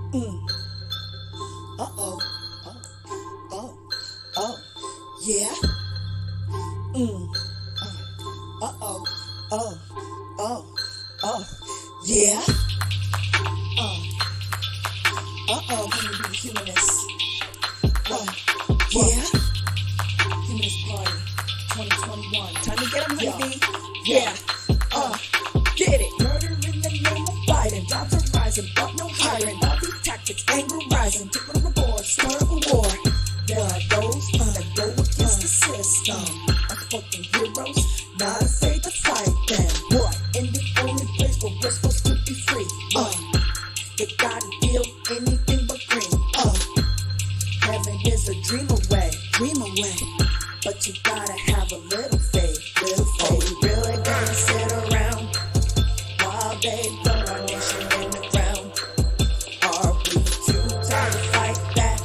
Mm. Uh-oh. Oh. Oh. Oh. Yeah. Mm. Uh-oh. Oh. Oh. Oh. Yeah. Uh-oh. Let me be the humanist. Yeah. Humanist Party 2021. Time to get them, honey. Yeah. Get it. Murder in the name of Biden. Jobs are rising, but no hiring. All these tactics, anger rising. Take what reward, start a war. There are those that go against the system. Unspoken heroes, not afraid to fight them. What? In the only place where we're supposed to be free. They gotta deal anything but green. Heaven is a dream away. But you gotta have a little faith. Are we really gonna sit around while they burn our nation in the ground? Are we too tired to fight back?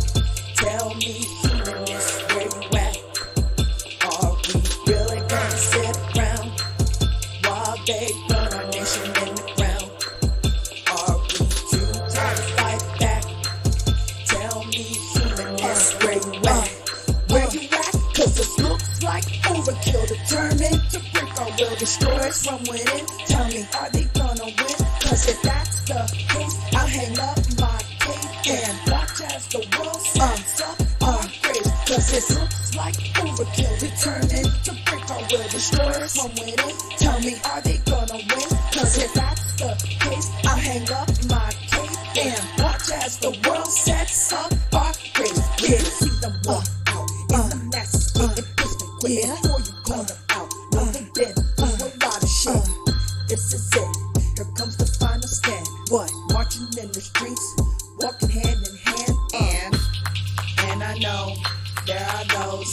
Tell me, humanists, where you at? Are we really gonna sit around while they burn our nation in the ground? Are we too tired to fight back? Tell me, humanists, where you at? Where you at? Cause this looks like overkill, determined to break our will, destroy us from within. Tell me, are they gonna win? Cause if that's the case, I'll hang up my cape and watch as the world sets up our graves. Cause this looks like overkill, determined to break our will, destroy us from within. Tell me, are they gonna win? Cause if that's the case, I'll hang up my cape and watch as the world sets up our graves. Yeah, see them walk out in the masses, getting pissed and quick before you call them out. No, they've been through a lot of shit. This is it. Here comes the final stand. What? Marching in the streets, walking hand in hand. And I know there are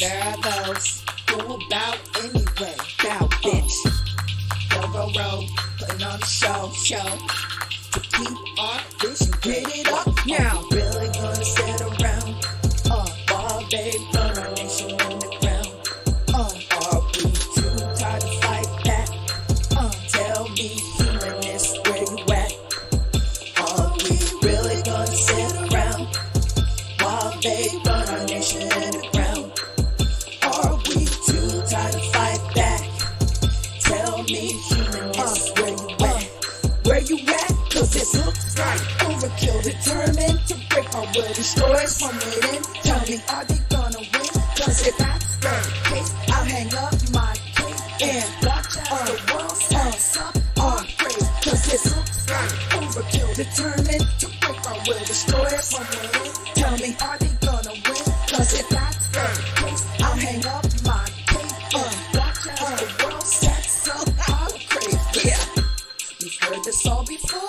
those who about anyway. Bow, bitch. Go road, putting on the show to keep our vision. Get it up now. Are we really gonna sit around while they burn our nation in the ground? Are we too tired to fight back? Tell me, humanists, where you at? Are we really gonna sit around while they burn our nation in the ground? Are we too tired to fight back? Tell me, humanists, where you at? Where you at? Cause this looks like overkill, determined to break our will, destroy us from within. Tell me, are they gonna win? Cause if that's the case, I'll hang up my cape and watch as the world sets up our praise. Cause this looks like overkill, determined to break our will, destroy us from within. Tell me, are they gonna win? Cause if that's the case, I'll hang up my cape and watch as the world sets up our praise. Yeah, we've heard this all before.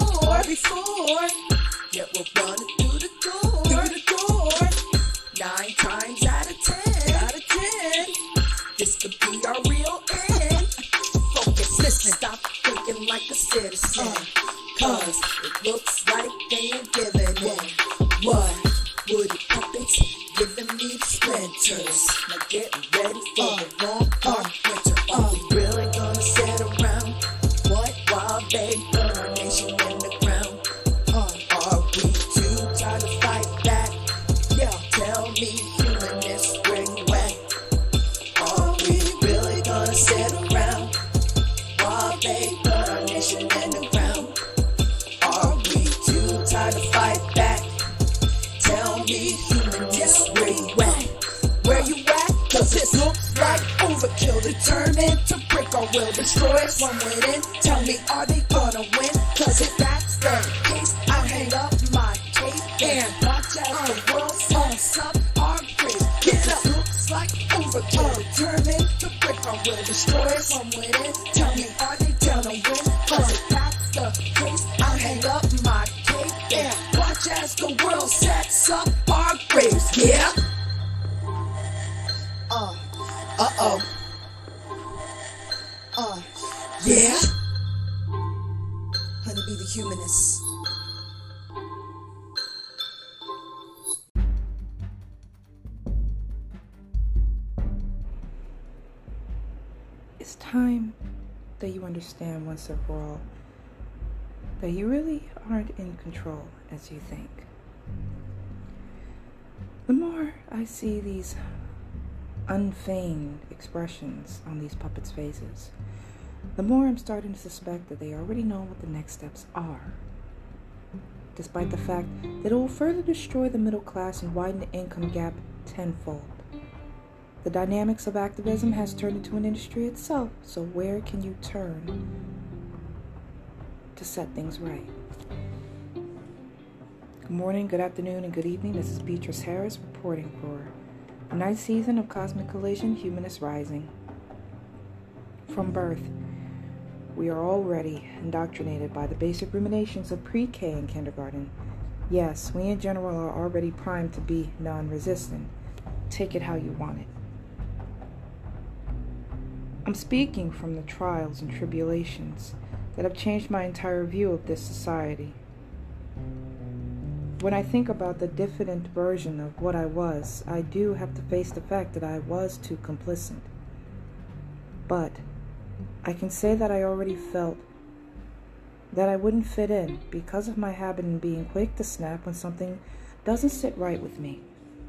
Yet we're running through the door. 9 times out of 10, this could be our real end. Focus, listen, stop thinking like a citizen. Cause it looks like they ain't giving in. What? Woody puppets giving me the splinters. Now get ready for the long, dark winter. Are we really gonna sit around? What? While they burn our nation in the ground? Are we too tired to fight back? Yeah, tell me, humanists, where you at? Are we really gonna sit around while they burn our nation in the ground? Are we too tired to fight back? Tell me, humanists, where you at? Where you at? Cause this looks like overkill, determined to break our will, destroy us from within. Tell me, are they gonna win? Cause if that's the case, I'll hang up my cape and watch as the world sets up our graves. This looks like overkill, determined to break our will, destroy us from within. Tell me, are they gonna win? Cause if that's the case, I'll hang up my cape and watch as the world sets up our graves. Yeah. Uh-oh. Yeah. Honeybee the humanist. It's time that you understand once and for all that you really aren't in control as you think. The more I see these unfeigned expressions on these puppets' faces, the more I'm starting to suspect that they already know what the next steps are, despite the fact that it will further destroy the middle class and widen the income gap tenfold. The dynamics of activism has turned into an industry itself, so where can you turn to set things right? Good morning, good afternoon, and good evening. This is Beatrice Harris reporting for the ninth season of Cosmic Collision, Humanist Rising. From birth, we are already indoctrinated by the basic ruminations of pre-K and kindergarten. Yes, we in general are already primed to be non-resistant. Take it how you want it. I'm speaking from the trials and tribulations that have changed my entire view of this society. When I think about the diffident version of what I was, I do have to face the fact that I was too complicit. But I can say that I already felt that I wouldn't fit in because of my habit in being quick to snap when something doesn't sit right with me.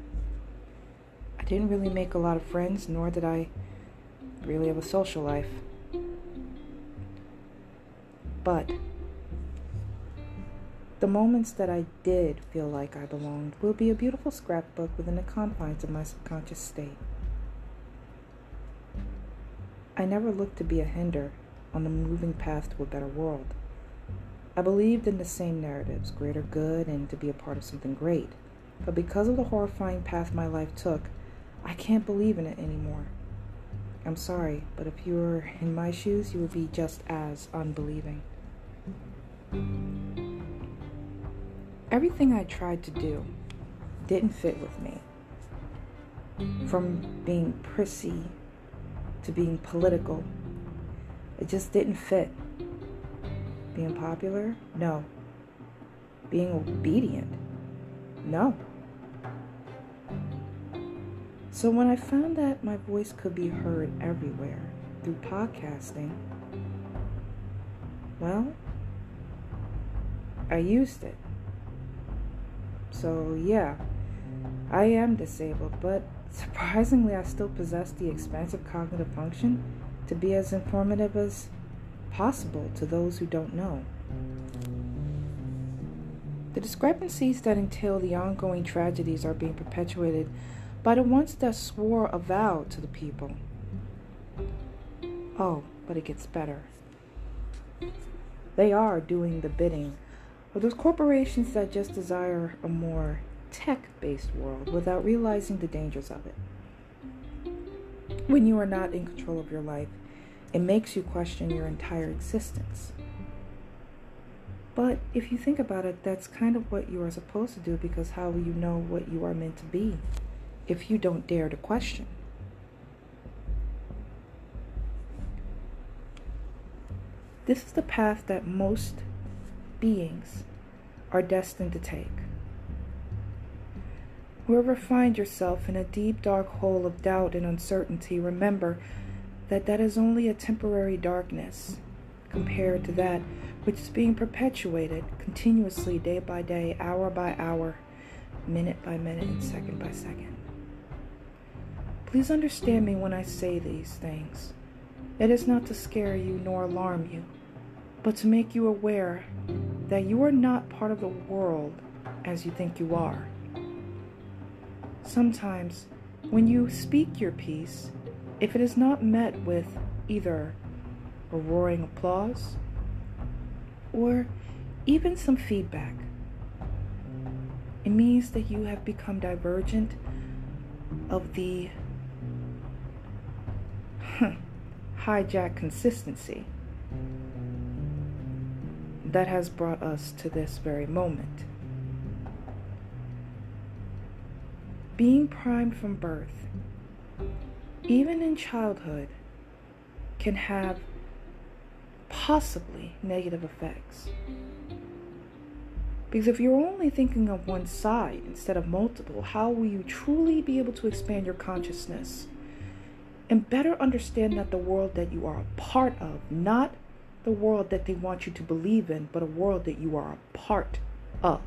I didn't really make a lot of friends, nor did I really have a social life. But the moments that I did feel like I belonged will be a beautiful scrapbook within the confines of my subconscious state. I never looked to be a hinder on the moving path to a better world. I believed in the same narratives, greater good and to be a part of something great. But because of the horrifying path my life took, I can't believe in it anymore. I'm sorry, but if you were in my shoes, you would be just as unbelieving. Everything I tried to do didn't fit with me. From being prissy to being political, it just didn't fit. Being popular? No. Being obedient? No. So when I found that my voice could be heard everywhere through podcasting, well, I used it. So yeah, I am disabled, but surprisingly I still possess the expansive cognitive function to be as informative as possible to those who don't know. The discrepancies that entail the ongoing tragedies are being perpetuated by the ones that swore a vow to the people. Oh, but it gets better. They are doing the bidding of those corporations that just desire a more tech-based world without realizing the dangers of it. When you are not in control of your life, it makes you question your entire existence. But if you think about it, that's kind of what you are supposed to do, because how will you know what you are meant to be if you don't dare to question? This is the path that most beings are destined to take. Wherever you find yourself in a deep, dark hole of doubt and uncertainty, remember that that is only a temporary darkness compared to that which is being perpetuated continuously, day by day, hour by hour, minute by minute, and second by second. Please understand me when I say these things. It is not to scare you nor alarm you, but to make you aware that you are not part of the world as you think you are. Sometimes, when you speak your piece, if it is not met with either a roaring applause or even some feedback, it means that you have become divergent of the hijack consistency that has brought us to this very moment. Being primed from birth, even in childhood, can have possibly negative effects. Because if you're only thinking of one side instead of multiple, how will you truly be able to expand your consciousness and better understand that the world that you are a part of, not the world that they want you to believe in, but a world that you are a part of.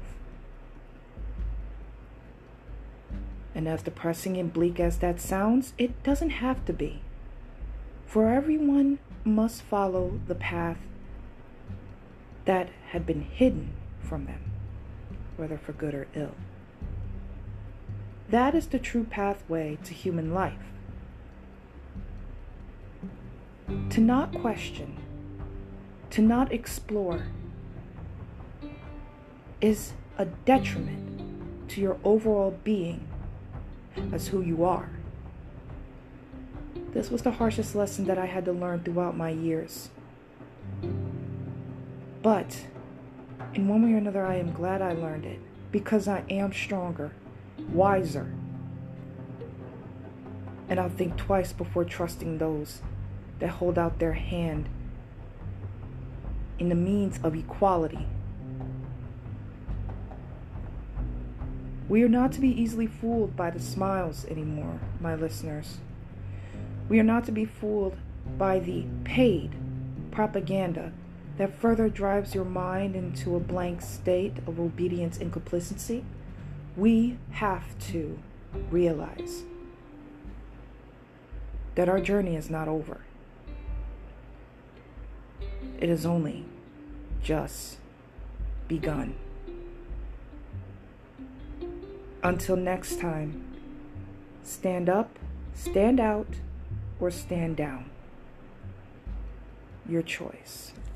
And as depressing and bleak as that sounds, it doesn't have to be. For everyone must follow the path that had been hidden from them, whether for good or ill. That is the true pathway to human life. To not question, to not explore, is a detriment to your overall being as who you are. This was the harshest lesson that I had to learn throughout my years. But in one way or another, I am glad I learned it, because I am stronger, wiser, and I'll think twice before trusting those that hold out their hand in the means of equality. We are not to be easily fooled by the smiles anymore, my listeners. We are not to be fooled by the paid propaganda that further drives your mind into a blank state of obedience and complacency. We have to realize that our journey is not over. It has only just begun. Until next time, stand up, stand out, or stand down. Your choice.